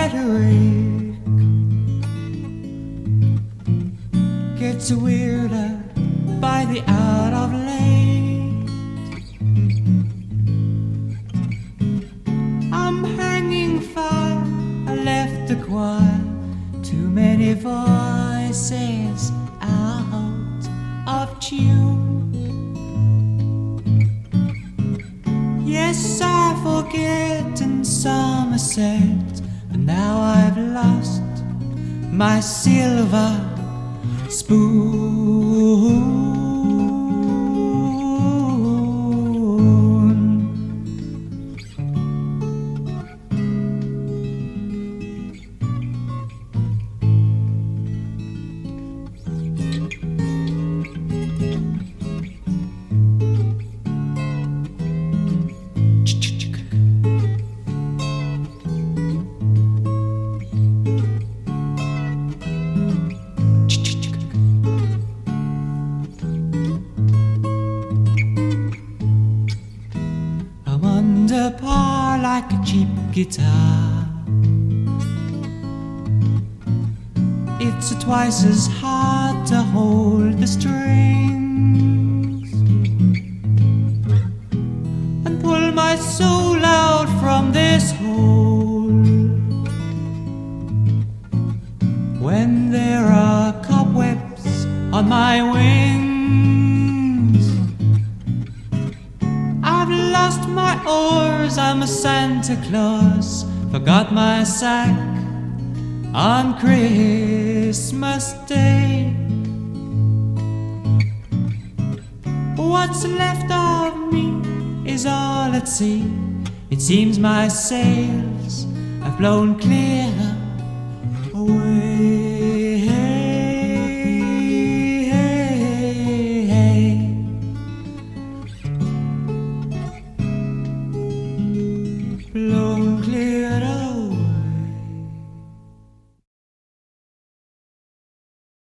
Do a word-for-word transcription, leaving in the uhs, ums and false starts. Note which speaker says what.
Speaker 1: rhetoric gets weirder by the hour of late. I'm hanging fire, I left the choir, too many voices out of tune. Yes, I forget in Somerset, but now I've lost my silver spoon. Under par like a cheap guitar, it's twice as hard to hold the strings and pull my soul out from this hole when there are cobwebs on my wings. I've lost my oars, I'm a Santa Claus, forgot my sack on Christmas Day. What's left of me is all at sea. It seems my sails have blown clear